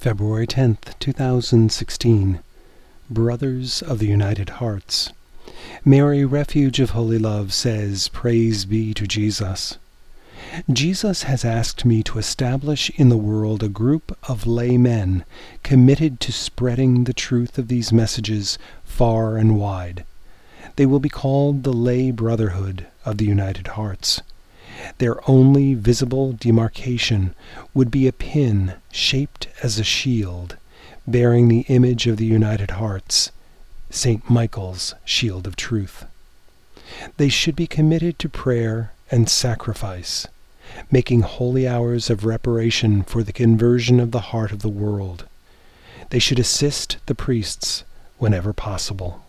February 10th, 2016. Brothers of the United Hearts. Mary, Refuge of Holy Love, says, Praise be to Jesus. Jesus has asked me to establish in the world a group of laymen committed to spreading the truth of these messages far and wide. They will be called the Lay Brotherhood of the United Hearts. Their only visible demarcation would be a pin shaped as a shield, bearing the image of the United Hearts, St. Michael's shield of truth. They should be committed to prayer and sacrifice, making holy hours of reparation for the conversion of the heart of the world. They should assist the priests whenever possible.